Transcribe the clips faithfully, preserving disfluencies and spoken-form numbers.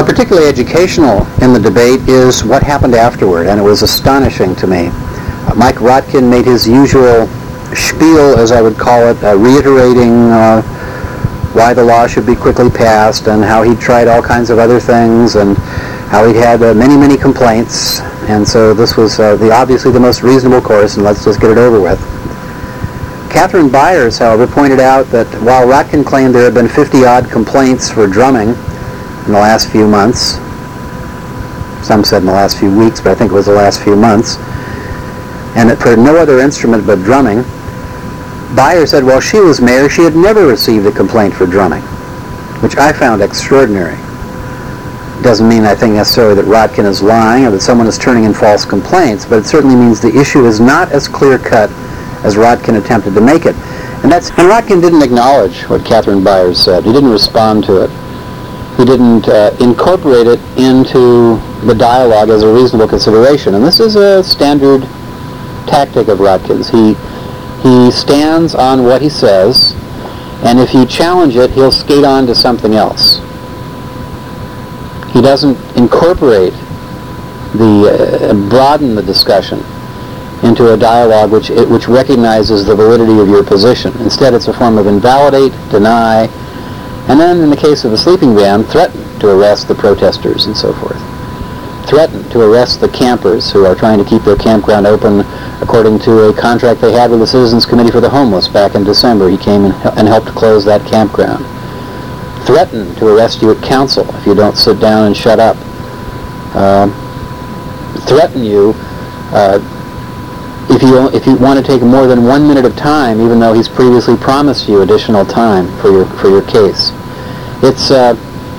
Well, particularly educational in the debate is what happened afterward, and it was astonishing to me. Uh, Mike Rotkin made his usual spiel, as I would call it, uh, reiterating uh, why the law should be quickly passed and how he'd tried all kinds of other things and how he'd had uh, many, many complaints. And so this was uh, the obviously the most reasonable course, and let's just get it over with. Catherine Byers, however, pointed out that while Rotkin claimed there had been fifty-odd complaints for drumming in the last few months, some said in the last few weeks, but I think it was the last few months, and that for no other instrument but drumming, Byers said while she was mayor, she had never received a complaint for drumming, which I found extraordinary. Doesn't mean, I think, necessarily that Rotkin is lying or that someone is turning in false complaints, but it certainly means the issue is not as clear-cut as Rotkin attempted to make it. And that's and Rotkin didn't acknowledge what Catherine Byers said. He didn't respond to it. He didn't uh, incorporate it into the dialogue as a reasonable consideration. And this is a standard tactic of Rotkin's. He, he stands on what he says, and if you challenge it, he'll skate on to something else. He doesn't incorporate the, uh, broaden the discussion into a dialogue which it, which recognizes the validity of your position. Instead, it's a form of invalidate, deny, and then in the case of the sleeping ban, threaten to arrest the protesters and so forth. Threaten to arrest the campers who are trying to keep their campground open according to a contract they had with the Citizens Committee for the Homeless back in December. He came and, and helped close that campground. Threaten to arrest you at council if you don't sit down and shut up. Uh, threaten you uh, if you if you want to take more than one minute of time, even though he's previously promised you additional time for your for your case. It's uh,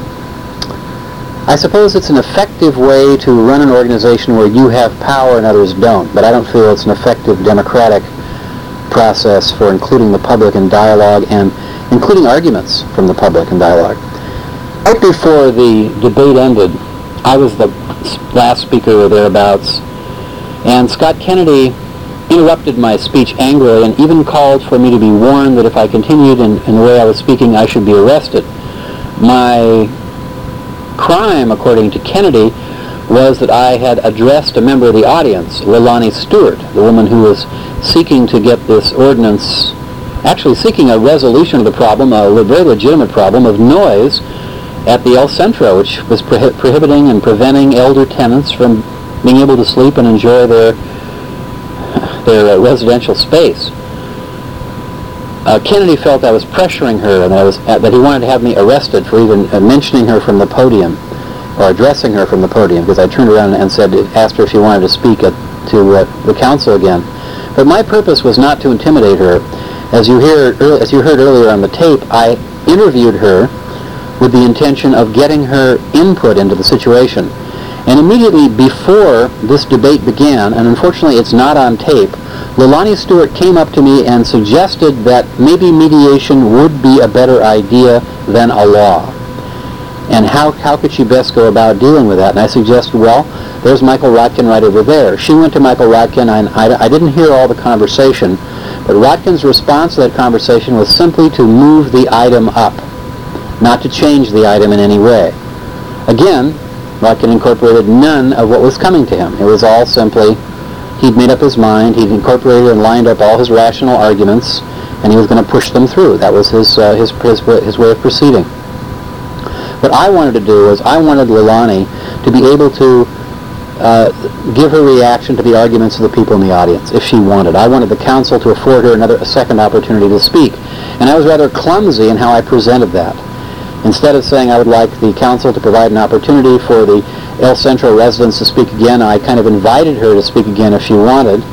I suppose it's an effective way to run an organization where you have power and others don't, but I don't feel it's an effective democratic process for including the public in dialogue and including arguments from the public in dialogue. Right before the debate ended, I was the last speaker or thereabouts, and Scott Kennedy interrupted my speech angrily and even called for me to be warned that if I continued in, in the way I was speaking, I should be arrested. My crime, according to Kennedy, was that I had addressed a member of the audience, Leilani Stewart, the woman who was seeking to get this ordinance, actually seeking a resolution of the problem, a very legitimate problem of noise at the El Centro, which was prohi- prohibiting and preventing elder tenants from being able to sleep and enjoy their their uh, residential space. Uh, Kennedy felt I was pressuring her and I was, uh, that he wanted to have me arrested for even uh, mentioning her from the podium or addressing her from the podium, because I turned around and said, asked her if she wanted to speak at, to uh, the council again. But my purpose was not to intimidate her. As you hear, as you heard earlier on the tape, I interviewed her with the intention of getting her input into the situation. And immediately before this debate began, and unfortunately it's not on tape, Leilani Stewart came up to me and suggested that maybe mediation would be a better idea than a law. And how, how could she best go about dealing with that? And I suggested, well, there's Michael Rotkin right over there. She went to Michael Rotkin, and I, I didn't hear all the conversation, but Rotkin's response to that conversation was simply to move the item up, not to change the item in any way. Again, Rotkin incorporated none of what was coming to him. It was all simply, he'd made up his mind, he'd incorporated and lined up all his rational arguments, and he was going to push them through. That was his, uh, his, his, his way of proceeding. What I wanted to do was I wanted Leilani to be able to uh, give her reaction to the arguments of the people in the audience, if she wanted. I wanted the council to afford her another, a second opportunity to speak. And I was rather clumsy in how I presented that. Instead of saying I would like the council to provide an opportunity for the El Centro residents to speak again, I kind of invited her to speak again if she wanted,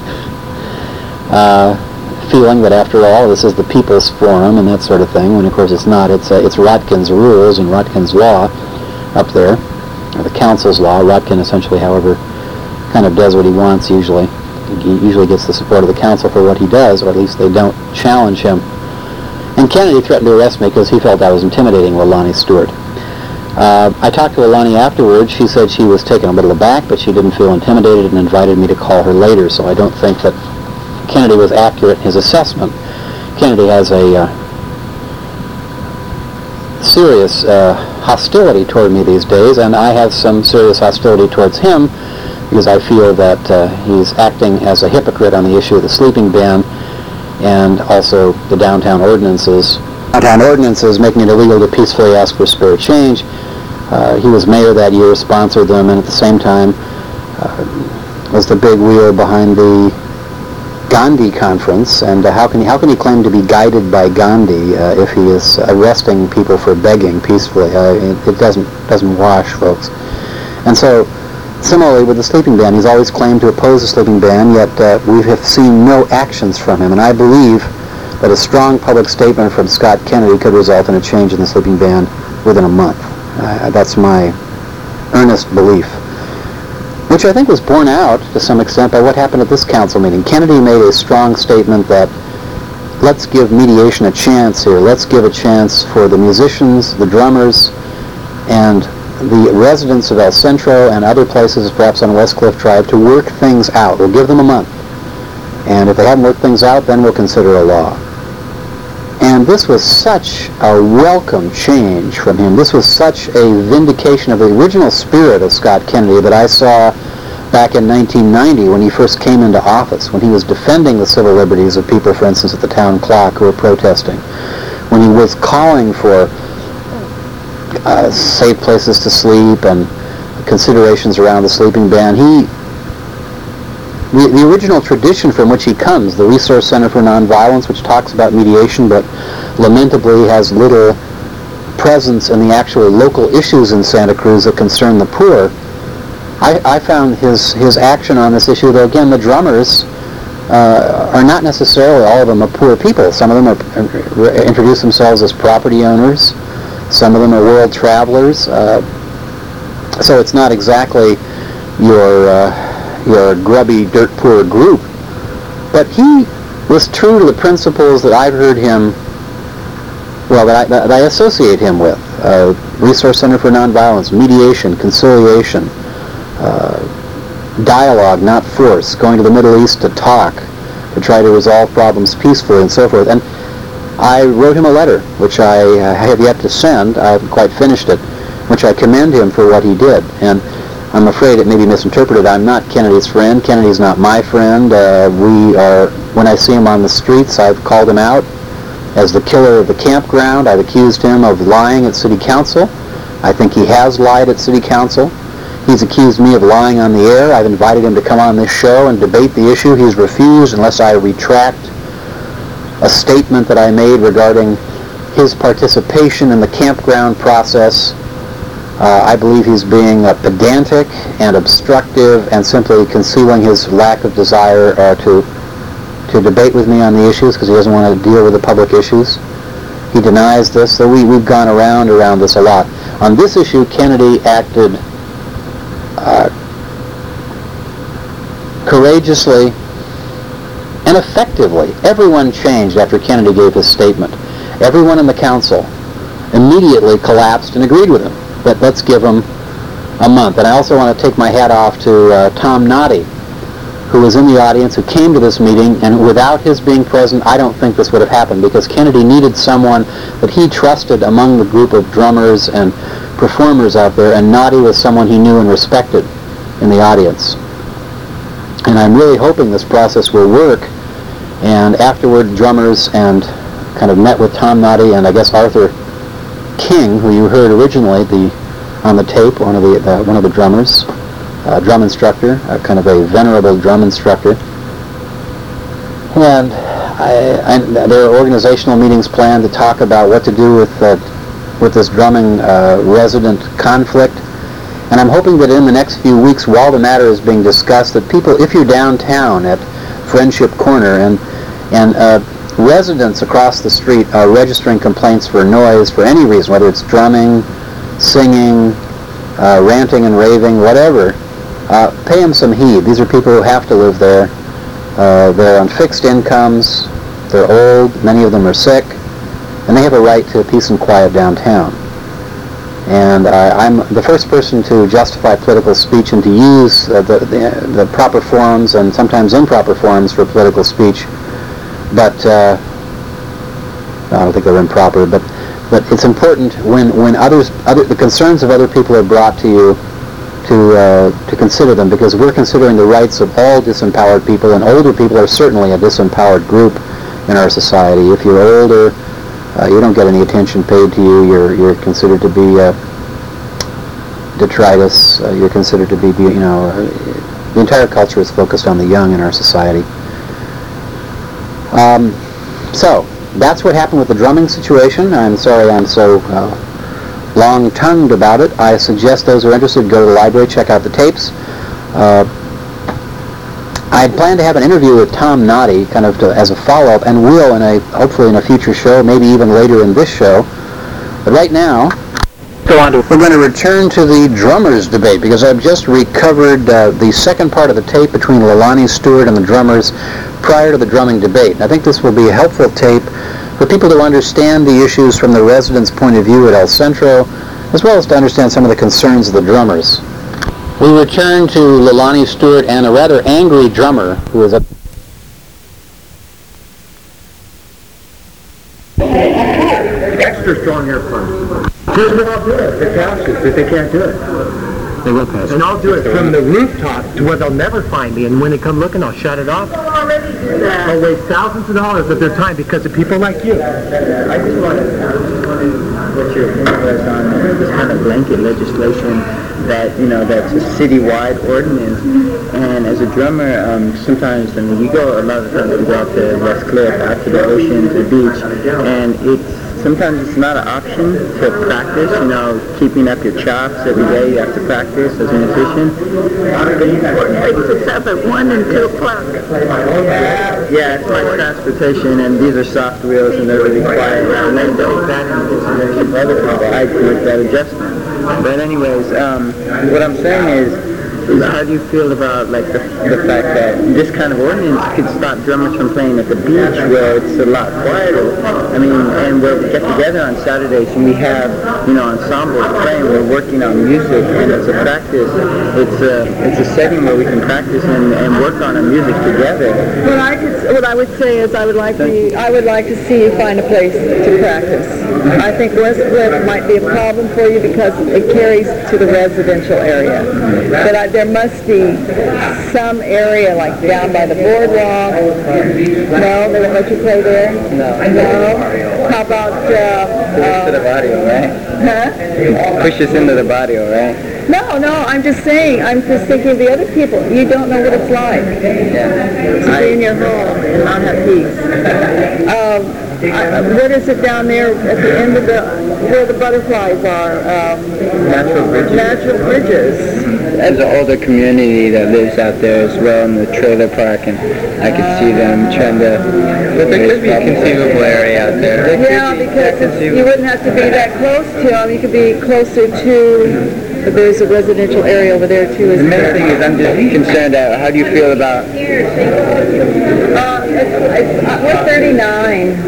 uh, feeling that after all this is the People's Forum and that sort of thing, when of course it's not. It's, uh, it's Rotkin's rules and Rotkin's law up there, or the council's law. Rotkin essentially, however, kind of does what he wants usually. He usually gets the support of the council for what he does, or at least they don't challenge him. And Kennedy threatened to arrest me because he felt I was intimidating Leilani Stewart. Uh, I talked to Leilani afterwards. She said she was taken a little aback, but she didn't feel intimidated and invited me to call her later, so I don't think that Kennedy was accurate in his assessment. Kennedy has a uh, serious uh, hostility toward me these days, and I have some serious hostility towards him because I feel that uh, he's acting as a hypocrite on the issue of the sleeping ban and also the downtown ordinances. Downtown ordinances making it illegal to peacefully ask for spare change. Uh, he was mayor that year, sponsored them, and at the same time uh, was the big wheel behind the Gandhi conference. And uh, how can he, how can he claim to be guided by Gandhi uh, if he is arresting people for begging peacefully? Uh, it, it doesn't doesn't wash, folks. And so, similarly with the sleeping ban, he's always claimed to oppose the sleeping ban, yet uh, we have seen no actions from him. And I believe that a strong public statement from Scott Kennedy could result in a change in the sleeping ban within a month. Uh, that's my earnest belief, which I think was borne out to some extent by what happened at this council meeting. Kennedy made a strong statement that let's give mediation a chance here. Let's give a chance for the musicians, the drummers, and the residents of El Centro and other places, perhaps on West Cliff Drive, to work things out. We'll give them a month. And if they haven't worked things out, then we'll consider a law. And this was such a welcome change from him. This was such a vindication of the original spirit of Scott Kennedy that I saw back in nineteen ninety when he first came into office, when he was defending the civil liberties of people, for instance, at the town clock who were protesting, when he was calling for uh, safe places to sleep and considerations around the sleeping ban. He The, the original tradition from which he comes, the Resource Center for Nonviolence, which talks about mediation but lamentably has little presence in the actual local issues in Santa Cruz that concern the poor, I, I found his, his action on this issue, though again the drummers uh, are not necessarily all of them are poor people. Some of them are, uh, introduce themselves as property owners. Some of them are world travelers. Uh, so it's not exactly your... Uh, your grubby, dirt poor group. But he was true to the principles that I've heard him, well, that I, that I associate him with. Uh, Resource Center for Nonviolence, mediation, conciliation, uh, dialogue, not force, going to the Middle East to talk, to try to resolve problems peacefully and so forth. And I wrote him a letter, which I uh, have yet to send. I haven't quite finished it, which I commend him for what he did. And I'm afraid it may be misinterpreted. I'm not Kennedy's friend. Kennedy's not my friend. Uh, we are, when I see him on the streets, I've called him out as the killer of the campground. I've accused him of lying at City Council. I think he has lied at City Council. He's accused me of lying on the air. I've invited him to come on this show and debate the issue. He's refused unless I retract a statement that I made regarding his participation in the campground process. Uh, I believe he's being uh, pedantic and obstructive and simply concealing his lack of desire uh, to to debate with me on the issues because he doesn't want to deal with the public issues. He denies this, so we, we've gone around around this a lot. On this issue, Kennedy acted uh, courageously and effectively. Everyone changed after Kennedy gave his statement. Everyone in the council immediately collapsed and agreed with him. But let's give him a month. And I also want to take my hat off to uh, Tom Noddy, who was in the audience, who came to this meeting, and without his being present, I don't think this would have happened, because Kennedy needed someone that he trusted among the group of drummers and performers out there, and Noddy was someone he knew and respected in the audience. And I'm really hoping this process will work, and afterward, drummers and kind of met with Tom Noddy and I guess Arthur King, who you heard originally the on the tape, one of the uh, one of the drummers, uh, drum instructor, uh, kind of a venerable drum instructor. And I, I, there are organizational meetings planned to talk about what to do with uh, with this drumming uh, resident conflict. And I'm hoping that in the next few weeks, while the matter is being discussed, that people, if you're downtown at Friendship Corner and and uh, residents across the street are registering complaints for noise for any reason, whether it's drumming, singing, uh, ranting and raving, whatever, uh, pay them some heed. These are people who have to live there. Uh, they're on fixed incomes, they're old, many of them are sick, and they have a right to peace and quiet downtown. And uh, I'm the first person to justify political speech and to use uh, the, the, the proper forums and sometimes improper forums for political speech. But uh, I don't think they're improper, but but it's important when when others, other, the concerns of other people are brought to you, to uh, to consider them, because we're considering the rights of all disempowered people, and older people are certainly a disempowered group in our society. If you're older, uh, you don't get any attention paid to you. You're you're considered to be uh, detritus. Uh, you're considered to be, you know, uh, the entire culture is focused on the young in our society. Um, so that's what happened with the drumming situation. I'm sorry I'm so uh, long-tongued about it. I suggest those who are interested go to the library, check out the tapes. Uh, I plan to have an interview with Tom Noddy, kind of to, as a follow-up, and will in a hopefully in a future show, maybe even later in this show. But right now, go on to, we're going to return to the drummers debate, because I've just recovered uh, the second part of the tape between Leilani Stewart and the drummers prior to the drumming debate. I think this will be a helpful tape for people to understand the issues from the residents' point of view at El Centro, as well as to understand some of the concerns of the drummers. We return to Leilani Stewart and a rather angry drummer who is a extra strong air punch. Here's what I'll do it if it passes, if they can't do it. They will pass. And I'll do it from the rooftop to where they'll never find me, and when they come looking, I'll shut it off. I'll waste thousands of dollars of their time because of people like you. I just wanted, I just wanted what your opinion was on this kind of blanket legislation that, you know, that's a citywide ordinance. And as a drummer, um, sometimes, I mean, you go, a lot of times we go out to West Cliff, out to the ocean, to the beach, and it's sometimes it's not an option to practice, you know, keeping up your chops every day. You have to practice as a musician. It's up at one and two o'clock. Yeah, it's like transportation, and these are soft wheels, and they're really quiet. And they don't that into consideration for other people. I make that adjustment. But anyways, um, what I'm saying is, is how do you feel about like the, the fact that this kind of ordinance could stop drummers from playing at the beach where it's a lot quieter? I mean, and we'll get together on Saturdays and we have, you know, ensembles playing. We're working on music, and it's a practice. It's a it's a setting where we can practice and, and work on our music together. What I could, what I would say is I would like to I would like to see you find a place to practice. I think West Cliff might be a problem for you because it carries to the residential area. But I, there must be some area like down by the boardwalk. No, they won't let you play there? No. No? How about... Uh, Push uh, to the barrio, right? Huh? Push us into the barrio, right? No, no, I'm just saying, I'm just thinking of the other people. You don't know what it's like Yeah. to be in your home and not have peace. Um, I, what is it down there at the end of the, where the butterflies are? Um, Natural bridges. Natural bridges. There's an older community that lives out there as well in the trailer park, and I could see them trying to... But there could be a conceivable area out there. there Yeah, because it's, you wouldn't have to be that close to them. You could be closer to... But there's a residential area over there too, The isn't main there? thing is I'm just concerned about how do you feel about... Uh, it's, it's, uh, we're thirty-nine.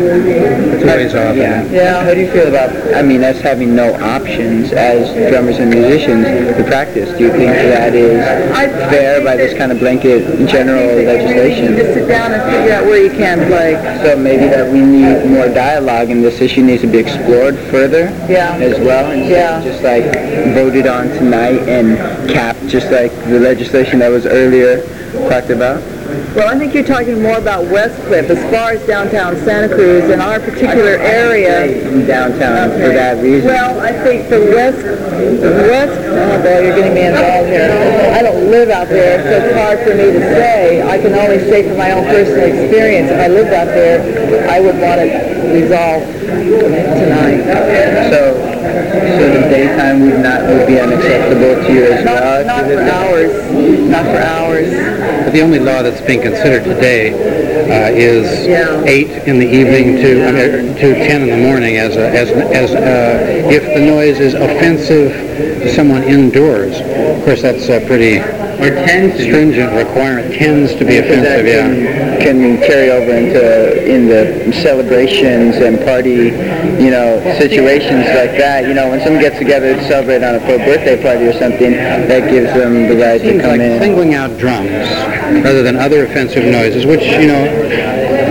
Yeah. Yeah. How do you feel about, I mean, us having no options as drummers and musicians to practice? Do you think that is fair by this kind of blanket general legislation? Just sit down and figure out where you can play. So maybe that we need more dialogue and this issue needs to be explored further Yeah. as well, and Yeah. just like voted on tonight and capped just like the legislation that was earlier talked about. Well, I think you're talking more about West Cliff. As far as downtown Santa Cruz, in our particular area... In downtown Okay. for that reason. Well, I think the West... The West... Oh, boy, you're getting me involved here. I don't live out there, so it's hard for me to say. I can only say from my own personal experience, if I lived out there, I would want it resolved tonight. So, so the daytime would not would be unacceptable to you as Not, well? not for hours. Not for hours. But the only law that's being considered today uh, is Yeah. eight in the evening to I mean, to ten in the morning as a, as as uh, if the noise is offensive to someone indoors. Of course, that's a pretty Or tends to stringent requirement. Tends to be offensive. Yeah. Can carry over into in the celebrations and party, you know, situations like that. You know, when someone gets together to celebrate on a for a birthday party or something, that gives them the right to Seems come like in. singling out drums rather than other offensive noises, which you know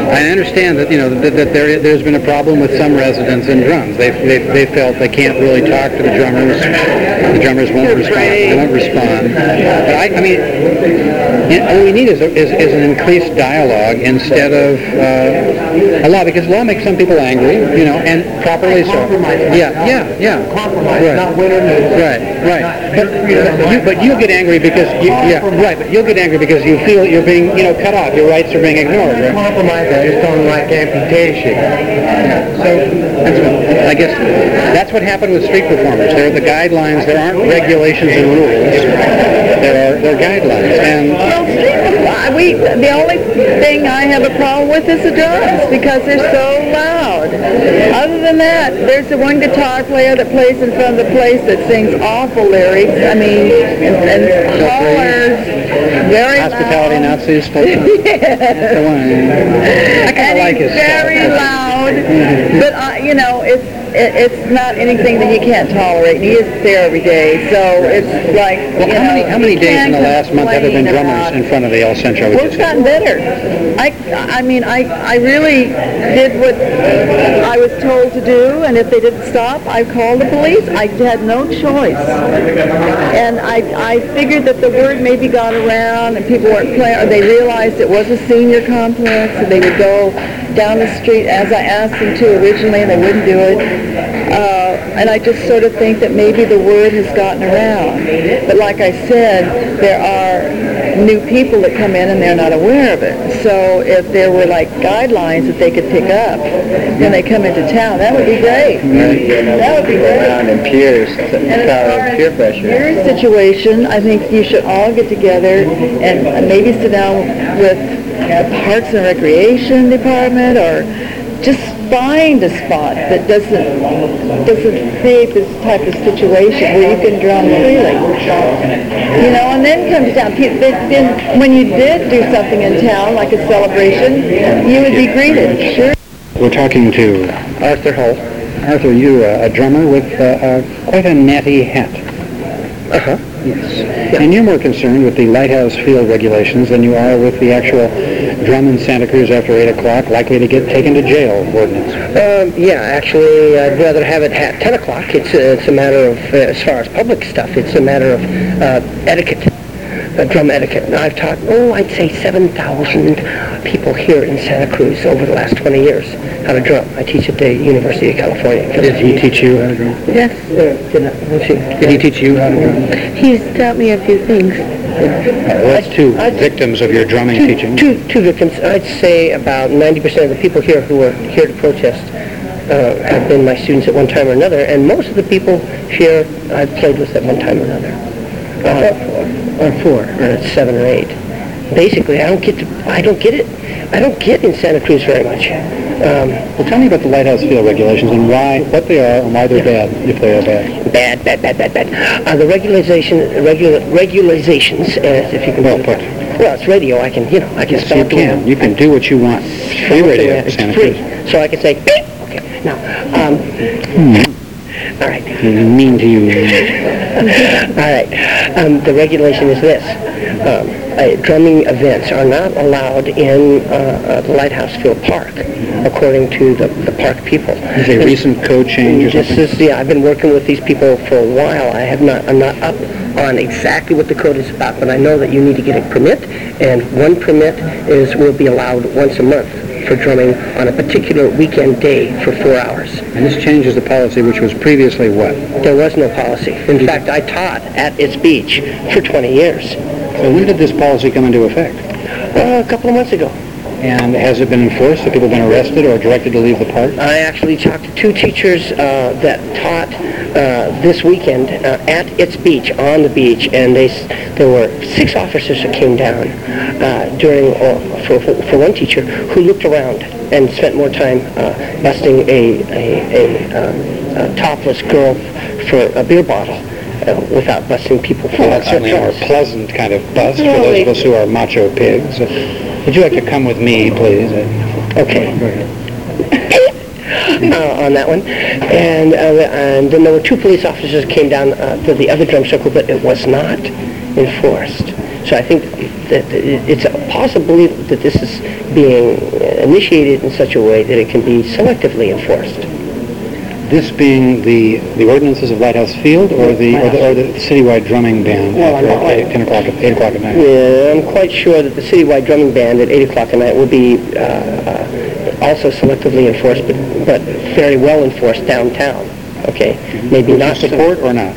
I understand that, you know, that, that there, there's been a problem with some residents in drums. They they they felt they can't really talk to the drummers. The drummers won't respond. They won't respond. But I, I mean, you know, what we need is, a, is is an increased dialogue instead of uh, a law, because law makes some people angry, you know, and properly so. Yeah, yeah, yeah. Compromise, Right. not winning. Right, right. But you, but you'll get angry because you, yeah, right. But you'll get angry because you feel you're being, you know, cut off. Your rights are being ignored. Right? Compromise, I just don't like amputation. So that's what, I guess that's what happened with street performers. There are the guidelines. There aren't regulations and rules. There are there are guidelines. And Well, street, we, the only thing I have a problem with is the drums because they're so loud. Other than that, there's the one guitar player that plays in front of the place that sings awful lyrics. I mean, and, and hollers, very hospitality loud. Nazis. That's the one. I kind And of like he's his very stuff. loud, but uh, you know, it's it, it's not anything that you can't tolerate. And he isn't there every day, so it's like Well, you how know, many how many you days in can't the last month have there been complain drummers about- in front of the El Centro? Well, Would it's you say? gotten better. I, I mean, I, I really did what I was told to do, and if they didn't stop, I called the police. I had no choice. And I, I figured that the word maybe got around, and people weren't playing, or they realized it was a senior complex, and they would go down the street as I asked them to originally, and they wouldn't do it. Uh, and I just sort of think that maybe the word has gotten around. But like I said, there are new people that come in and they're not aware of it. So if there were like guidelines that they could pick up when they come into town, that would be great. That would be great. Around in peers, And as power far of as peer pressure. your situation, I think you should all get together and maybe sit down with the Parks and Recreation Department, or just find a spot that doesn't doesn't create this type of situation where you can drum freely. You know, and then come to town. Pe- Then, then when you did do something in town, like a celebration, you would be greeted. Sure. We're talking to Arthur Hull. Arthur, you uh, a drummer with uh, uh, quite a natty hat. Uh-huh. Yes. And you're more concerned with the lighthouse field regulations than you are with the actual drum in Santa Cruz after eight o'clock, likely to get taken to jail ordinance. Um, yeah, actually, I'd rather have it at ten o'clock. It's a, it's a matter of, uh, as far as public stuff, it's a matter of uh, etiquette, uh, drum etiquette. And I've taught, oh, I'd say seven thousand people here in Santa Cruz over the last twenty years how to drum. I teach at the University of California. Did he teach you how to drum? Yes. Uh, did, I, let's see. Did he teach you how to drum? He's taught me a few things. Well, that's two I'd- victims of your drumming Two, teaching. two, two victims. I'd say about ninety percent of the people here who are here to protest uh, have been my students at one time or another, and most of the people here I've played with at one time or another. Uh, or four, or seven or eight. Basically, I don't get to, I don't get it. I don't get in Santa Cruz very much. Um, Well, tell me about the lighthouse field regulations and why, what they are, and why they're bad, if they are bad. bad, bad, bad, bad, bad. Uh, the regulation, regula, regularizations, uh, if you can. Well put. Well, it's radio. I can, you know, I can Yes, spell you it. can. You can do what you want. Free radio, It's Santa free. Cruz. So I can say, beep. Okay, now, um, all right. Mean to you. All right. Um, the regulation is this. Um, uh, drumming events are not allowed in uh, uh, the Lighthouse Field Park, according to the, the park people. Is a recent code change or This something? is, yeah, I've been working with these people for a while. I have not, I'm not up on exactly what the code is about, but I know that you need to get a permit, and one permit is, will be allowed once a month for drumming on a particular weekend day for four hours. And this changes the policy, which was previously what? There was no policy. In fact, I taught at its beach for twenty years. So when did this policy come into effect? Uh, a couple of months ago. And has it been enforced? Have people been arrested or directed to leave the park? I actually talked to two teachers uh, that taught uh, this weekend uh, at its beach, on the beach, and they s- there were six officers that came down uh, during, or for, for, for one teacher, who looked around and spent more time uh, busting a, a, a, um, a topless girl for a beer bottle. Uh, without busting people for Well, that's certainly a more drugs. pleasant kind of bust for Well, those they- of us who are macho pigs. Uh, Would you like to come with me, please? Uh, Okay. Go ahead. uh, on that one. And, uh, and then there were two police officers that came down uh, to the other drum circle, but it was not enforced. So I think that it's a possibility that this is being initiated in such a way that it can be selectively enforced. This being the, the ordinances of Lighthouse Field or the, or the, or the citywide drumming ban Well, I'm at not quite- ten o'clock, eight o'clock at night? Yeah, I'm quite sure that the citywide drumming ban at eight o'clock at night will be uh, uh, also selectively enforced, but, but very well enforced downtown. Okay, maybe Would not you support or not?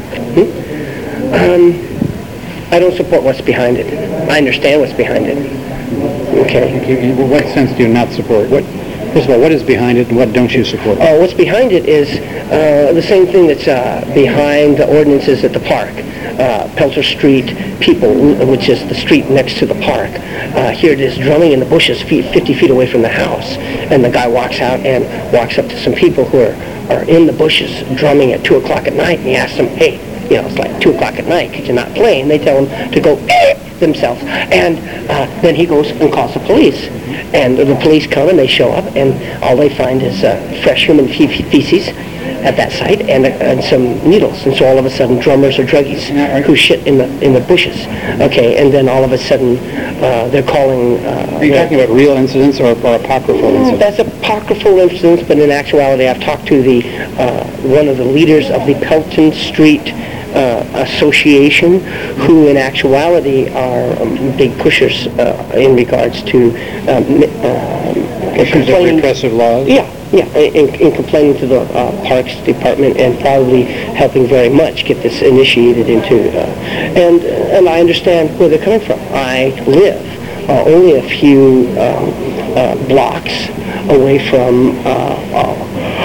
Um, I don't support what's behind it. I understand what's behind it. Okay. You- you- What sense do you not support? What, first of all, what is behind it and what don't you support? Uh, what's behind it is uh, the same thing that's uh, behind the ordinances at the park. Uh, Pelter Street People, which is the street next to the park. Uh, here it is drumming in the bushes feet, fifty feet away from the house. And the guy walks out and walks up to some people who are, are in the bushes drumming at two o'clock at night, and he asks them, hey, you know, it's like two o'clock at night because you're not playing. They tell him to go themselves. And uh, then he goes and calls the police. And the police come and they show up, and all they find is uh, fresh human fe- feces at that site and, uh, and some needles. And so all of a sudden, drummers or druggies who shit in the in the bushes. Okay, and then all of a sudden, uh, they're calling. Uh, Are you talking about real incidents or, or apocryphal incidents? That's apocryphal incidents, but in actuality, I've talked to the uh, one of the leaders of the Pelton Street Uh, association, who in actuality are um, big pushers uh, in regards to um, uh, Issues of repressive laws? Yeah, yeah, in, in complaining to the uh, Parks Department and probably helping very much get this initiated into, uh, and and I understand where they're coming from. I live uh, only a few um, uh, blocks away from uh, uh,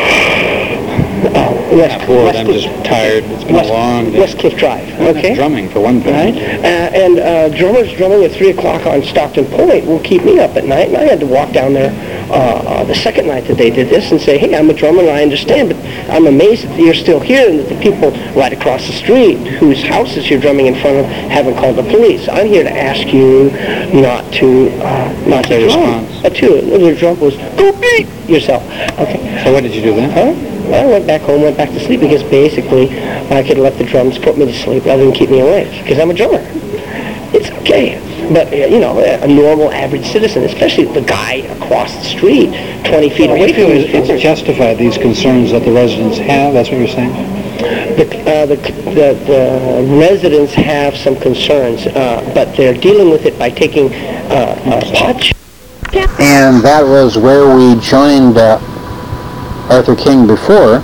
Uh, West, bored, West I'm Cliff- just tired. It's been a West, long day. West Cliff Drive, okay? Drumming, for one thing. Right? Uh, and uh, drummers drumming at three o'clock on Stockton Point will keep me up at night, and I had to walk down there uh, uh, the second night that they did this and say, hey, I'm a drummer and I understand, but I'm amazed that you're still here and that the people right across the street whose houses you're drumming in front of haven't called the police. I'm here to ask you not to uh, not to Their drum. response. Uh, too. Their drum was, go beat yourself. Okay. So what did you do then? Huh? I went back home, went back to sleep, because basically I could let the drums put me to sleep rather than keep me awake, because I'm a drummer. It's okay. But, uh, you know, a normal average citizen, especially the guy across the street, twenty feet away You from feel me. it's it's justified, these concerns that the residents have, that's what you're saying? The, uh, the, the, the residents have some concerns, uh, but they're dealing with it by taking uh, uh, pot sh- And that was where we joined uh, Arthur King before,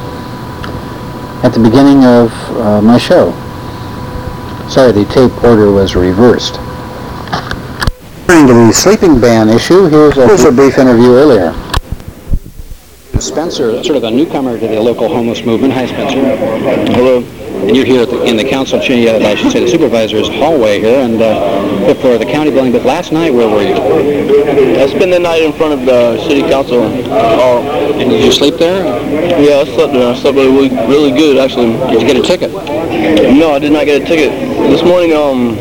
at the beginning of uh, my show. Sorry, the tape order was reversed. Turning to the sleeping ban issue, here's a, here's a brief interview earlier. Spencer, sort of a newcomer to the local homeless movement. Hi, Spencer. Hello. And you're here at the, in the council, uh, I should say the supervisor's hallway here, and uh, for the county building. But last night, where were you? I spent the night in front of the city council hall. And did you sleep there? Yeah, I slept there. I slept really, really good, actually. Did you get a ticket? No, I did not get a ticket. This morning, um,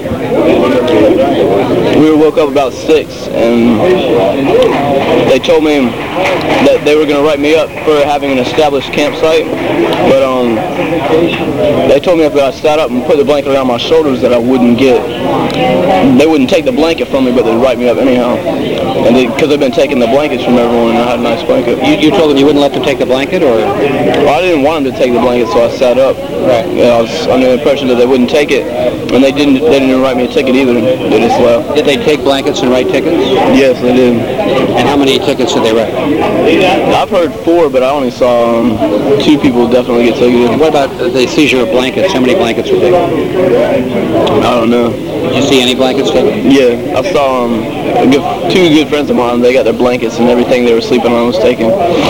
we were woke up about six, and they told me that they were going to write me up for having an established campsite, but um, they told me if I sat up and put the blanket around my shoulders that I wouldn't get, they wouldn't take the blanket from me, but they'd write me up anyhow. And because they've been taking the blankets from everyone, and I had a nice blanket. You, you told them you wouldn't let them take the blanket, or? Well, I didn't want them to take the blanket, so I sat up. Right. Yeah, I was under the impression that they wouldn't take it, and they didn't. They didn't write me a ticket either. They just left. Did they take blankets and write tickets? Yes, they did. And how many tickets did they write? I've heard four, but I only saw um, two people definitely get ticketed. And what about the seizure of blankets? How many blankets were there? I don't know. Did you see any blankets taken? Yeah, I saw um, a good, two good friends of mine. They got their blankets and everything they were sleeping on was taken.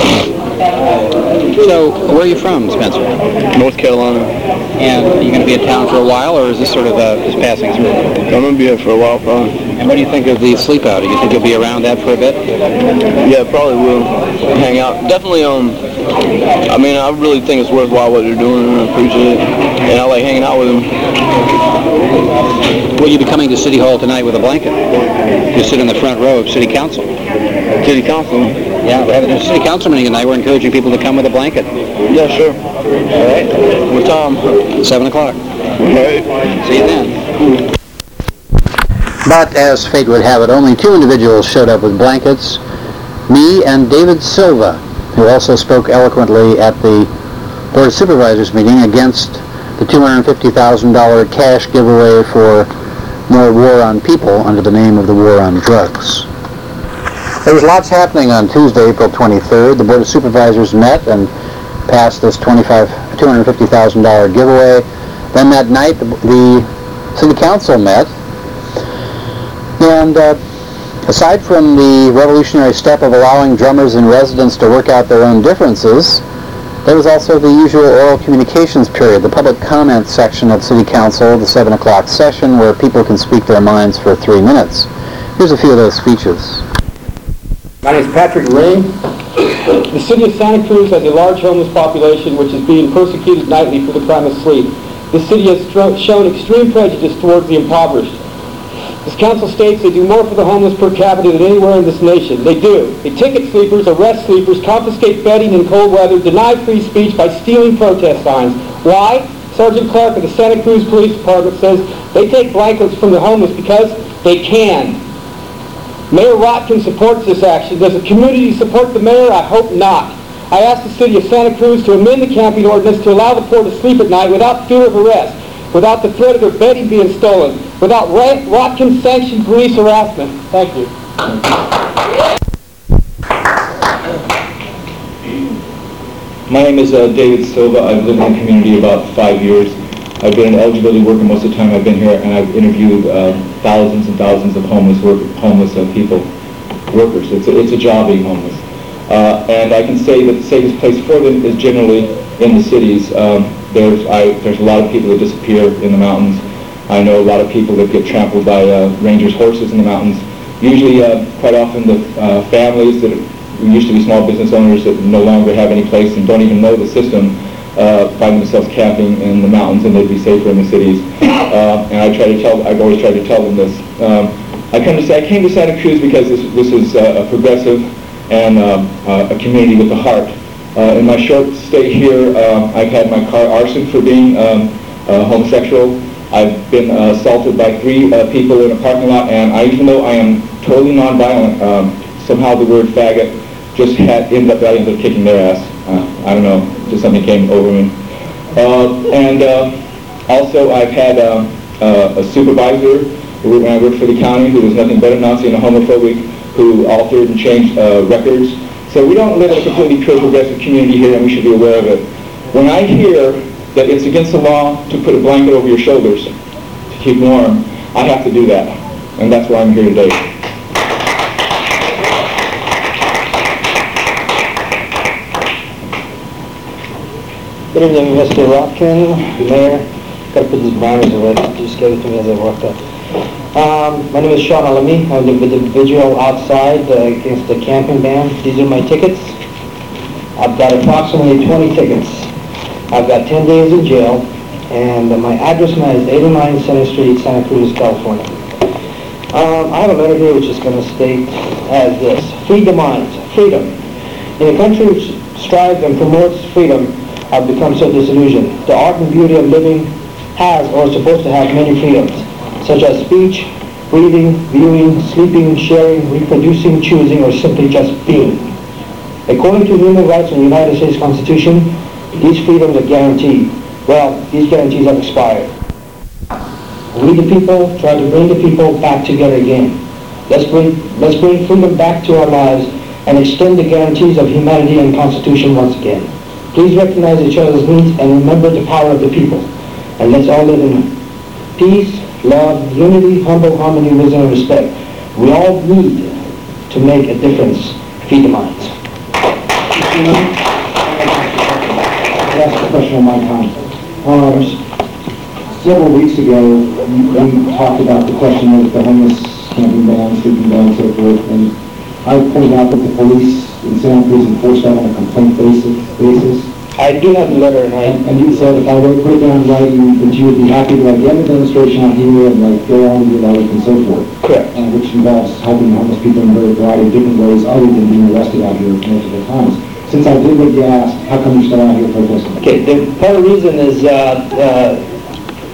So, where are you from, Spencer? North Carolina. And are you going to be in town for a while, or is this sort of uh, just passing through? I'm going to be here for a while, probably. And what do you think of the sleep out? Do you think you'll be around that for a bit? Yeah, probably will. Hang out. Definitely, um, I mean, I really think it's worthwhile what they're doing, and I appreciate it. And I like hanging out with them. Will you be coming to City Hall tonight with a blanket? You sit in the front row of City Council. City Council? Yeah, we're having a City Council meeting tonight. We're encouraging people to come with a blanket. Yeah, sure. All right. What time? Seven o'clock. All right. See you then. But as fate would have it, only two individuals showed up with blankets, me and David Silva, who also spoke eloquently at the Board of Supervisors meeting against the two hundred fifty thousand dollars cash giveaway for more war on people under the name of the war on drugs. There was lots happening on Tuesday, April twenty-third. The Board of Supervisors met and passed this two hundred fifty thousand dollars giveaway. Then that night, the, the City Council met, and uh, aside from the revolutionary step of allowing drummers and residents to work out their own differences, there was also the usual oral communications period, the public comment section of City Council, the seven o'clock session, where people can speak their minds for three minutes. Here's a few of those speeches. My name is Patrick Ring. The city of Santa Cruz has a large homeless population which is being persecuted nightly for the crime of sleep. The city has stro- shown extreme prejudice towards the impoverished. As council states, they do more for the homeless per capita than anywhere in this nation. They do. They ticket sleepers, arrest sleepers, confiscate bedding in cold weather, deny free speech by stealing protest signs. Why? Sergeant Clark of the Santa Cruz Police Department says they take blankets from the homeless because they can. Mayor Rotkin supports this action. Does the community support the mayor? I hope not. I ask the city of Santa Cruz to amend the camping ordinance to allow the poor to sleep at night without fear of arrest, without the threat of their bedding being stolen, without Rotkin-sanctioned police harassment. Thank you. My name is uh, David Silva. I've lived in the community about five years. I've been an eligibility worker most of the time I've been here, and I've interviewed uh, thousands and thousands of homeless work, homeless uh, people, workers. It's a, it's a job being homeless. Uh, and I can say that the safest place for them is generally in the cities. Um, there's, I, there's a lot of people that disappear in the mountains. I know a lot of people that get trampled by uh, rangers' horses in the mountains. Usually, uh, quite often, the uh, families that used to be small business owners that no longer have any place and don't even know the system uh, find themselves camping in the mountains, and they'd be safer in the cities. Uh, and I try to tell, I've always tried to tell them this. Um, I come to say I came to Santa Cruz because this, this is uh, a progressive and uh, uh, a community with a heart. Uh, in my short stay here, uh, I've had my car arsoned for being um, uh, homosexual. I've been uh, assaulted by three uh, people in a parking lot, and I, even though I am totally nonviolent, um, somehow the word faggot just had, ended up, I ended up kicking their ass. Uh, I don't know, just something came over me. Uh, and uh, also I've had uh, uh, a supervisor when I worked for the county who was nothing but a Nazi and a homophobic, who altered and changed uh, records. So we don't live in a completely pure progressive community here, and we should be aware of it. When I hear that it's against the law to put a blanket over your shoulders to keep warm, I have to do that. And that's why I'm here today. Good evening, Mister Rotkin, Mayor. Got to put these banners away. Just gave it to me as I walked up. Um, my name is Sean Alami. I'm the individual outside uh, against the camping ban. These are my tickets. I've got approximately twenty tickets. I've got ten days in jail, and uh, my address now is eighty-nine Center Street, Santa Cruz, California. Um, I have a letter here which is going to state as this: free the minds, freedom. In a country which strives and promotes freedom, have become so disillusioned. The art and beauty of living has or is supposed to have many freedoms, such as speech, breathing, viewing, sleeping, sharing, reproducing, choosing, or simply just being. According to human rights in the United States Constitution, these freedoms are guaranteed. Well, these guarantees have expired. We the people try to bring the people back together again. Let's bring, let's bring freedom back to our lives and extend the guarantees of humanity and Constitution once again. Please recognize each other's needs and remember the power of the people. And let's all live in peace, love, unity, humble, harmony, wisdom, and respect. We all need to make a difference. Feed the minds. That's a question on my time. Um, several weeks ago, we talked about the question of the homeless camping ban, sleeping ban, and so forth, and I pointed out that the police in Santa Cruz enforce that on a complaint basis. basis. I do have the letter, and I... And, and you said if I were to put it down in writing, that you would be happy to like end the demonstration out here and like go on with your life and so forth. Correct. Uh, which involves helping homeless people in a very variety of different ways other than being arrested out here multiple times. Since I did what you asked, how come you're still out here protesting? Okay, the part of the reason is uh, uh,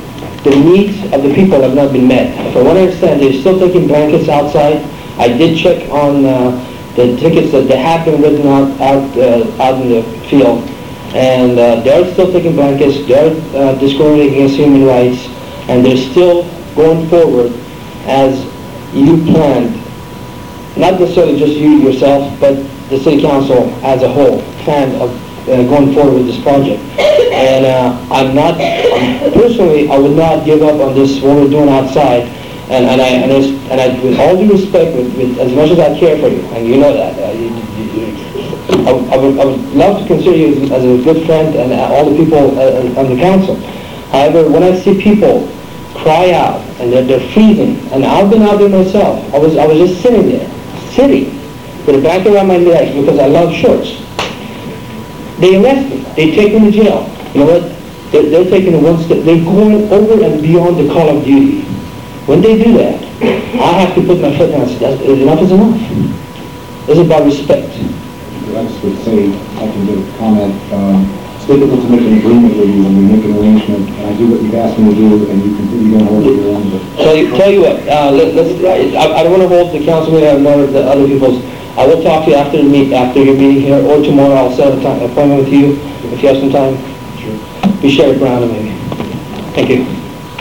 the needs of the people have not been met. From what I understand, they're still taking blankets outside. I did check on uh, the tickets that they have been written out out, uh, out in the field, and uh, they're still taking blankets. They're uh, discriminating against human rights, and they're still going forward as you planned. Not necessarily just you yourself, but the city council as a whole planned of uh, going forward with this project. And uh, I'm not, um, personally, I would not give up on this, what we're doing outside. And, and, I, and, I, and I, with all due respect, with, with, as much as I care for you, and you know that, uh, you, you, you, I, I, would, I would love to consider you as, as a good friend and uh, all the people uh, on the council. However, when I see people cry out and they're, they're freezing, and I've been out there myself, I was, I was just sitting there, sitting, with a blanket around my legs because I love shorts. They arrest me. They take me to jail. You know what? They're, they're taking it one step. They're going over and beyond the call of duty. When they do that, I have to put my foot down and say, enough is enough. It's about respect. I just would say, I can give a comment. Um, it's difficult to make an agreement with you when we make an arrangement, and I do what you've asked me to do, and you continue going over your own. Tell you, tell you what, uh, let, let's, I, I don't want to hold the council meeting, I know the other people's. I will talk to you after the meet, after your meeting here, or tomorrow I'll set a time, appointment with you, if you have some time. Sure. Be Sheriff Brown, maybe. Thank you.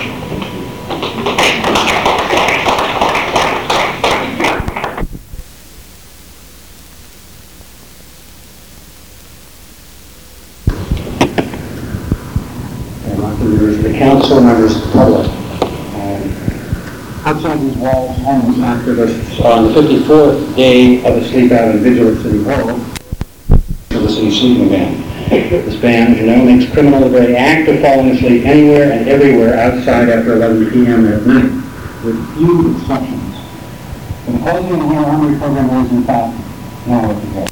Members of the council, members of the public. Um, outside these walls, homeless activists on the fifty-fourth day of a sleep out and vigil at City Hall of the city sleeping ban. This ban, as you know, makes criminal the very act of falling asleep anywhere and everywhere outside after eleven p.m. at night, with few exceptions. But the quality of the Winter Armory program is, in fact, nowhere to go.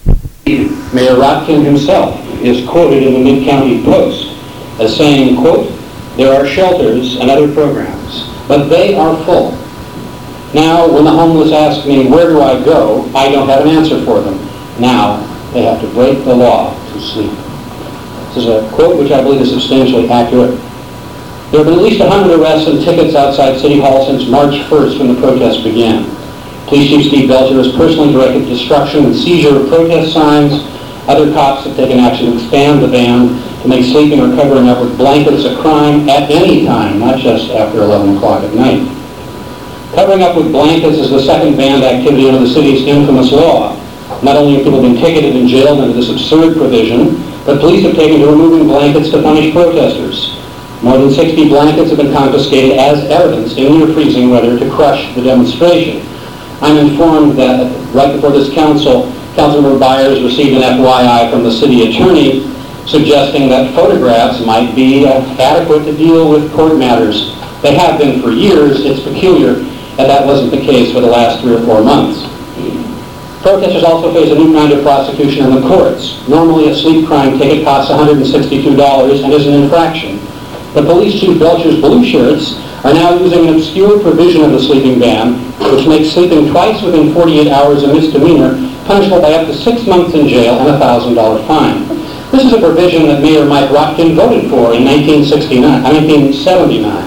Mayor Rotkin himself is quoted in the Mid-County Post as saying, quote, "There are shelters and other programs, but they are full. Now, when the homeless ask me, where do I go, I don't have an answer for them. Now, they have to break the law to sleep." This is a quote which I believe is substantially accurate. There have been at least one hundred arrests and tickets outside City Hall since March first when the protest began. Police Chief Steve Belcher has personally directed destruction and seizure of protest signs. Other cops have taken action to expand the ban to make sleeping or covering up with blankets a crime at any time, not just after eleven o'clock at night. Covering up with blankets is the second banned activity under the city's infamous law. Not only have people been ticketed and jailed under this absurd provision, but police have taken to removing blankets to punish protesters. More than sixty blankets have been confiscated as evidence in near freezing weather to crush the demonstration. I'm informed that right before this council, Councilmember Byers received an F Y I from the city attorney suggesting that photographs might be uh, adequate to deal with court matters. They have been for years. It's peculiar that that wasn't the case for the last three or four months. Protesters also face a new kind of prosecution in the courts. Normally, a sleep crime ticket costs one hundred sixty-two dollars and is an infraction. But Police Chief Belcher's blue shirts are now using an obscure provision of the sleeping ban, which makes sleeping twice within forty-eight hours a misdemeanor, punishable by up to six months in jail and a one thousand dollars fine. This is a provision that Mayor Mike Rotkin voted for in nineteen sixty-nine, nineteen seventy-nine.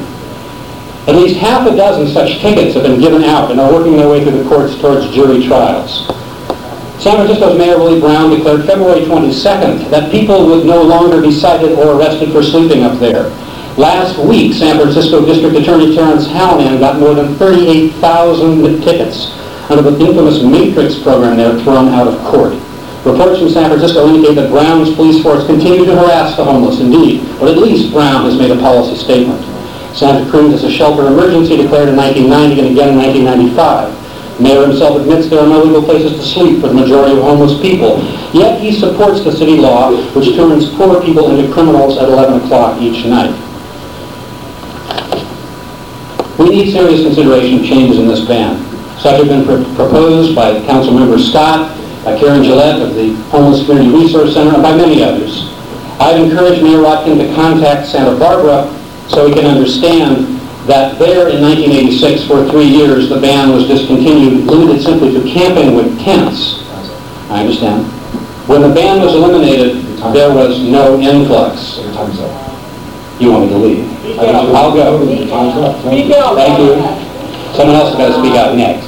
At least half a dozen such tickets have been given out and are working their way through the courts towards jury trials. San Francisco's Mayor Willie Brown declared February twenty-second that people would no longer be cited or arrested for sleeping up there. Last week, San Francisco District Attorney Terrence Hallinan got more than thirty-eight thousand tickets under the infamous Matrix program they were thrown out of court. Reports from San Francisco indicate that Brown's police force continue to harass the homeless, indeed, but at least Brown has made a policy statement. Santa Cruz has a shelter emergency declared in nineteen ninety and again in nineteen ninety-five. The mayor himself admits there are no legal places to sleep for the majority of homeless people, yet he supports the city law which turns poor people into criminals at eleven o'clock each night. We need serious consideration of changes in this ban. Such have been pr- proposed by Councilmember Scott, by Karen Gillette of the Homeless Community Resource Center, and by many others. I've encouraged Mayor Rotkin to contact Santa Barbara so he can understand that there in nineteen eighty-six, for three years, the ban was discontinued, limited simply to camping with tents. I understand. When the ban was eliminated, there was no influx. You want me to leave? I'll go. Time's up. Thank you. Thank you. Someone else has got to speak out next.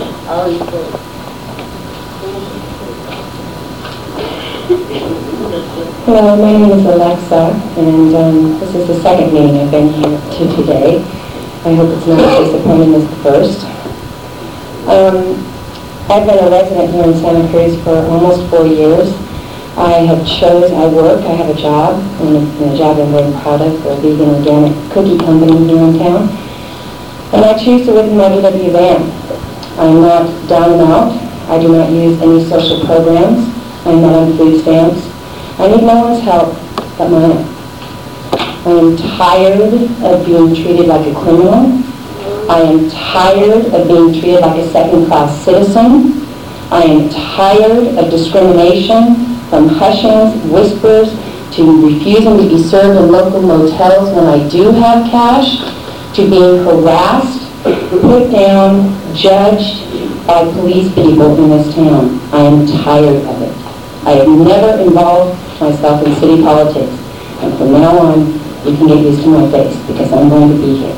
Hello, my name is Alexa, and um, this is the second meeting I've been here to today. I hope it's not as disappointing as the first. Um, I've been a resident here in Santa Cruz for almost four years. I have chose, I work, I have a job, and a, and a job I'm very proud of, for a vegan organic cookie company here in town. And I choose to live in my V W van. I'm not down and out. I do not use any social programs. I'm not on food stamps. I need no one's help but my own. I am tired of being treated like a criminal. I am tired of being treated like a second-class citizen. I am tired of discrimination, from hushings, whispers, to refusing to be served in local motels when I do have cash, to being harassed, put down, judged by police people in this town. I am tired of it. I have never involved myself in city politics, and from now on, you can get used to my face, because I'm going to be here.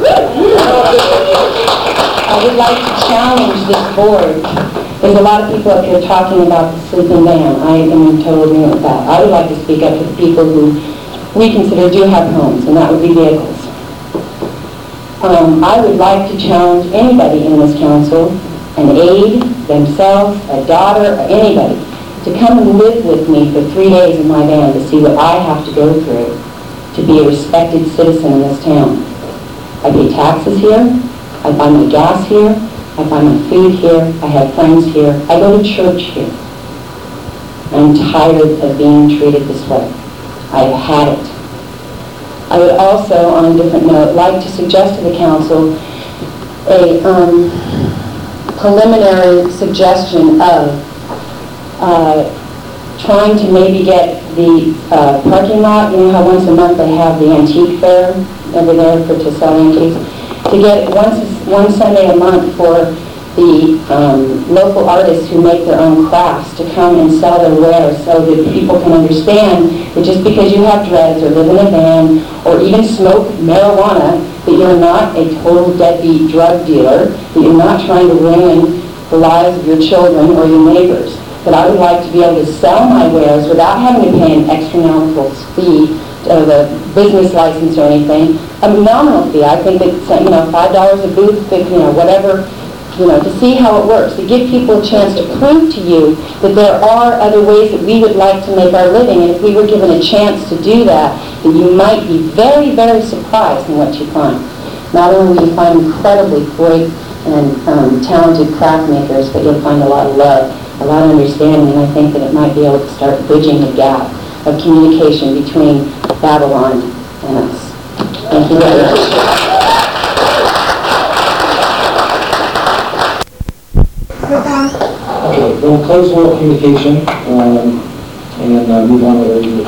I would like to challenge this board. There's a lot of people up here talking about the sleeping van. I am in total agreement with that. I would like to speak up for the people who we consider do have homes, and that would be vehicles. Um, I would like to challenge anybody in this council, an aide, themselves, a daughter, or anybody, to come and live with me for three days in my van to see what I have to go through to be a respected citizen in this town. I pay taxes here. I buy my gas here. I buy my food here. I have friends here. I go to church here. I'm tired of being treated this way. I've had it. I would also, on a different note, like to suggest to the council a um, preliminary suggestion of uh, trying to maybe get the uh, parking lot. You know how once a month they have the antique fair over there for to sell antiques? To get once one Sunday a month for the um, local artists who make their own crafts to come and sell their wares, so that people can understand that just because you have dreads or live in a van or even smoke marijuana, that you're not a total deadbeat drug dealer, that you're not trying to ruin the lives of your children or your neighbors. That I would like to be able to sell my wares without having to pay an astronomical fee of a business license or anything, a nominal fee. I think that, you know, five dollars a booth, you know, whatever, you know, to see how it works, to give people a chance to prove to you that there are other ways that we would like to make our living, and if we were given a chance to do that, that you might be very, very surprised in what you find. Not only will you find incredibly great and um, talented craft makers, but you'll find a lot of love, a lot of understanding, and I think that it might be able to start bridging the gap of communication between Babylon and us. Thank you very much. Okay, we'll close world communication um, and uh, move on to the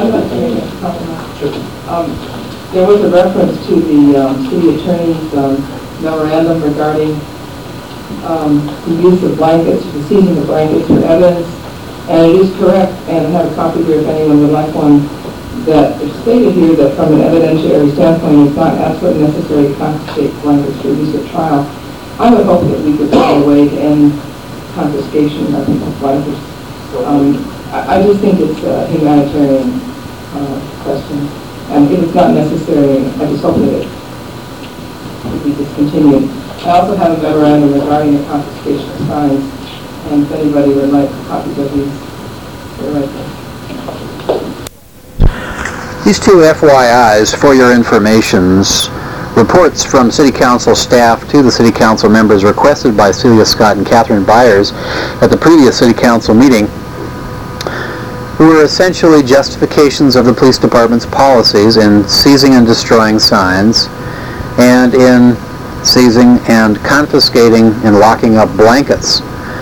um, There was a reference to the um, city attorney's um, memorandum regarding um, the use of blankets, the seizing of blankets for evidence, and it is correct, and I have a copy here if anyone would like one, that it's stated here that from an evidentiary standpoint, it's not absolutely necessary to confiscate blankets for use at trial. I would hope that we could find a way to end confiscation of people's blankets. Um, I, I just think it's a humanitarian uh, question, and if it's not necessary, I just hope that it would be discontinued. I also have a memorandum regarding the confiscation of signs, and if anybody would like copies of these, they're right there. These two F Y Is, for your informations, reports from City Council staff to the City Council members requested by Celia Scott and Catherine Byers at the previous City Council meeting were essentially justifications of the police department's policies in seizing and destroying signs and in seizing and confiscating and locking up blankets.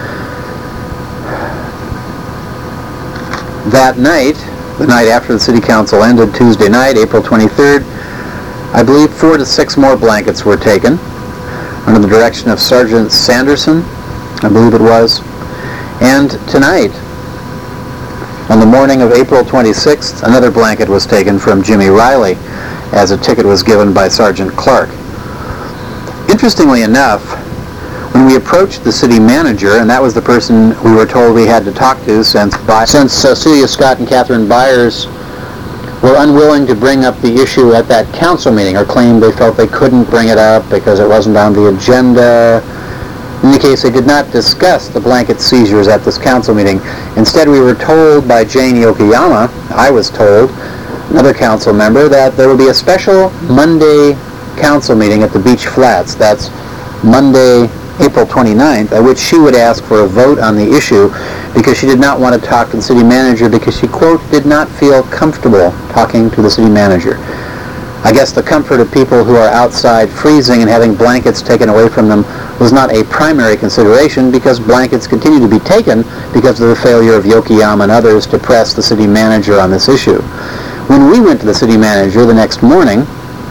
That night, the night after the City Council ended, Tuesday night, April twenty-third, I believe four to six more blankets were taken under the direction of Sergeant Sanderson, I believe it was. And tonight, on the morning of April twenty-sixth, another blanket was taken from Jimmy Riley. as a ticket was given by Sergeant Clark. Interestingly enough, when we approached the city manager, and that was the person we were told we had to talk to since, since uh, Celia Scott and Catherine Byers were unwilling to bring up the issue at that council meeting, or claimed they felt they couldn't bring it up because it wasn't on the agenda. In any case, they did not discuss the blanket seizures at this council meeting. Instead, we were told by Jane Yokoyama, I was told, another council member, that there would be a special Monday council meeting at the Beach Flats. That's Monday, April twenty-ninth, at which she would ask for a vote on the issue because she did not want to talk to the city manager because she, quote, did not feel comfortable talking to the city manager. I guess the comfort of people who are outside freezing and having blankets taken away from them was not a primary consideration because blankets continue to be taken because of the failure of Yokoyama and others to press the city manager on this issue. When we went to the city manager the next morning,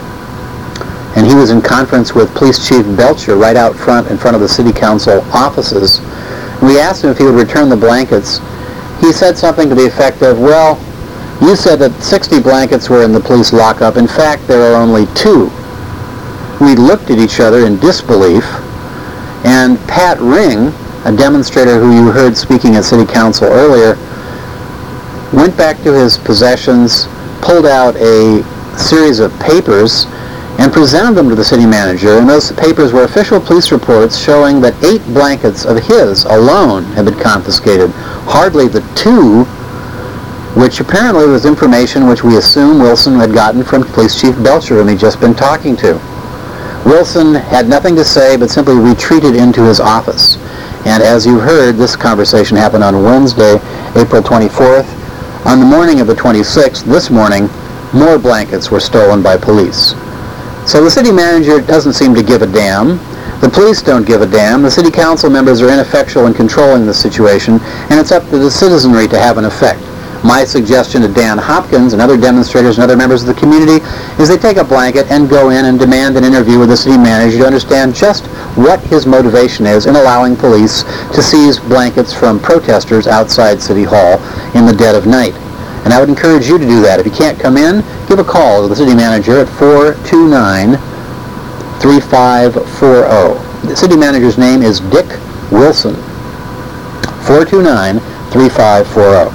and he was in conference with Police Chief Belcher right out front in front of the city council offices, we asked him if he would return the blankets. He said something to the effect of, well, you said that sixty blankets were in the police lockup. In fact, there are only two. We looked at each other in disbelief, and Pat Ring, a demonstrator who you heard speaking at city council earlier, went back to his possessions, pulled out a series of papers, and presented them to the city manager, and those papers were official police reports showing that eight blankets of his alone had been confiscated, hardly the two, which apparently was information which we assume Wilson had gotten from Police Chief Belcher, whom he'd just been talking to. Wilson had nothing to say, but simply retreated into his office. And as you heard, this conversation happened on Wednesday, April twenty-fourth. On the morning of the twenty-sixth, this morning, more blankets were stolen by police. So the city manager doesn't seem to give a damn. The police don't give a damn. The city council members are ineffectual in controlling the situation, and it's up to the citizenry to have an effect. My suggestion to Dan Hopkins and other demonstrators and other members of the community is they take a blanket and go in and demand an interview with the city manager to understand just what his motivation is in allowing police to seize blankets from protesters outside City Hall in the dead of night. And I would encourage you to do that. If you can't come in, give a call to the city manager at four two nine, three five four zero. The city manager's name is Dick Wilson. four two nine, three five four zero.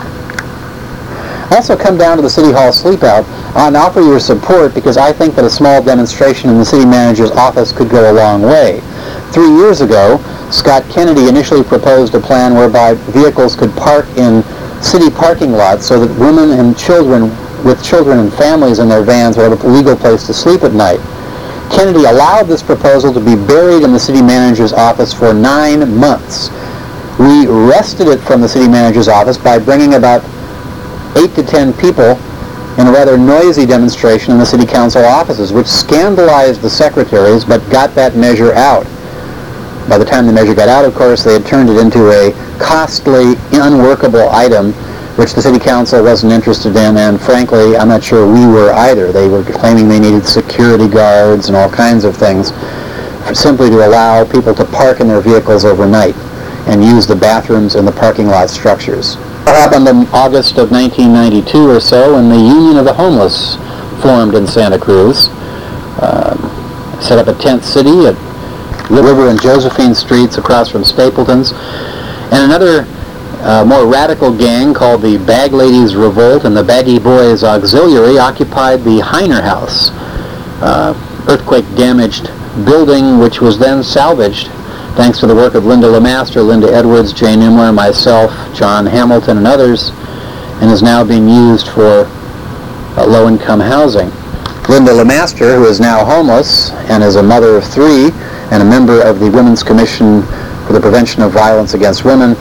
Also come down to the City Hall Sleepout and offer your support because I think that a small demonstration in the city manager's office could go a long way. Three years ago, Scott Kennedy initially proposed a plan whereby vehicles could park in city parking lots so that women and children with children and families in their vans would have a legal place to sleep at night. Kennedy allowed this proposal to be buried in the city manager's office for nine months. We wrested it from the city manager's office by bringing about eight to ten people in a rather noisy demonstration in the city council offices, which scandalized the secretaries but got that measure out. By the time the measure got out, of course, they had turned it into a costly, unworkable item which the city council wasn't interested in, and frankly, I'm not sure we were either. They were claiming they needed security guards and all kinds of things for simply to allow people to park in their vehicles overnight and use the bathrooms in the parking lot structures. It happened in August of nineteen ninety-two or so when the Union of the Homeless formed in Santa Cruz, uh, set up a tent city at River and Josephine Streets across from Stapleton's, and another uh, more radical gang called the Bag Ladies Revolt and the Baggy Boys Auxiliary occupied the Heiner House, uh, earthquake-damaged building which was then salvaged thanks to the work of Linda LeMaster, Linda Edwards, Jane Imler, myself, John Hamilton, and others, and is now being used for uh, low-income housing. Linda LeMaster, who is now homeless and is a mother of three and a member of the Women's Commission for the Prevention of Violence Against Women,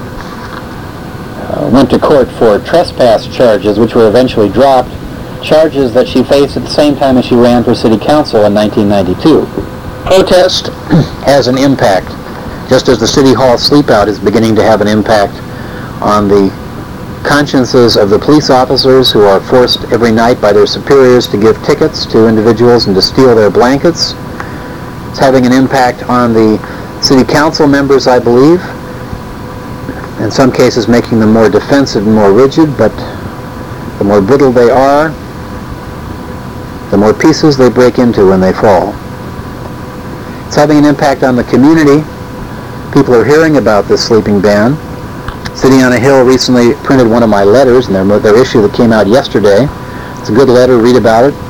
uh, went to court for trespass charges, which were eventually dropped, charges that she faced at the same time as she ran for city council in nineteen ninety-two. Protest has an impact, just as the City Hall Sleepout is beginning to have an impact on the consciences of the police officers who are forced every night by their superiors to give tickets to individuals and to steal their blankets. It's having an impact on the city council members, I believe, in some cases making them more defensive and more rigid, but the more brittle they are, the more pieces they break into when they fall. It's having an impact on the community. People are hearing about this sleeping ban. City on a Hill recently printed one of my letters in their, their issue that came out yesterday. It's a good letter, read about it.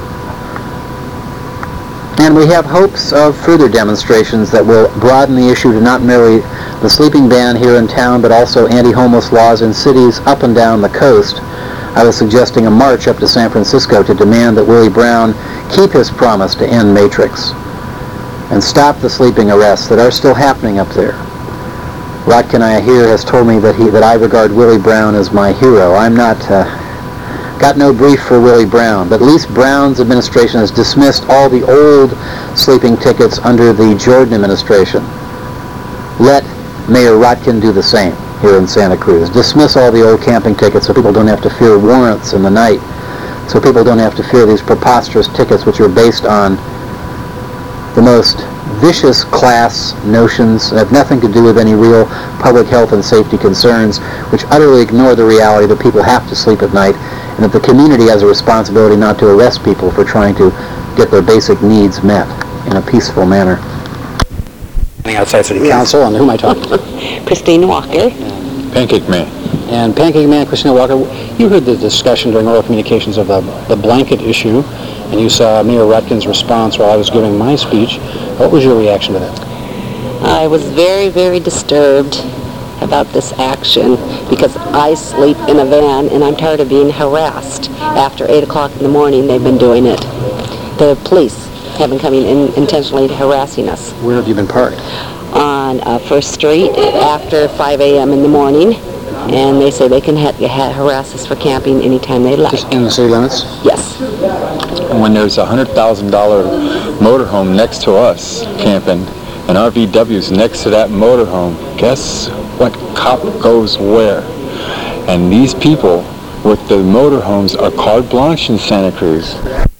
And we have hopes of further demonstrations that will broaden the issue to not merely the sleeping ban here in town, but also anti-homeless laws in cities up and down the coast. I was suggesting a march up to San Francisco to demand that Willie Brown keep his promise to end Matrix and stop the sleeping arrests that are still happening up there. Rotkin, I hear, has told me that he that I regard Willie Brown as my hero. I'm not, uh, got no brief for Willie Brown, but at least Brown's administration has dismissed all the old sleeping tickets under the Jordan administration. Let Mayor Rotkin do the same here in Santa Cruz. Dismiss all the old camping tickets so people don't have to fear warrants in the night, so people don't have to fear these preposterous tickets which are based on the most vicious class notions and have nothing to do with any real public health and safety concerns, which utterly ignore the reality that people have to sleep at night and that the community has a responsibility not to arrest people for trying to get their basic needs met in a peaceful manner. Outside City Council, and who am I talking to? Christine Walker. Pancake Man. And Pancake Man, Christina Walker, you heard the discussion during oral communications of the, the blanket issue, and you saw Mayor Rotkin's response while I was giving my speech. What was your reaction to that? I was very, very disturbed about this action because I sleep in a van and I'm tired of being harassed. After eight o'clock in the morning, they've been doing it. The police have been coming in intentionally harassing us. Where have you been parked? On uh, First Street after five a.m. in the morning, and they say they can ha- ha- harass us for camping anytime they like. Just in the city limits? Yes. When there's a one hundred thousand dollars motorhome next to us camping, and R V W's next to that motorhome, guess what cop goes where? And these people with the motorhomes are carte blanche in Santa Cruz.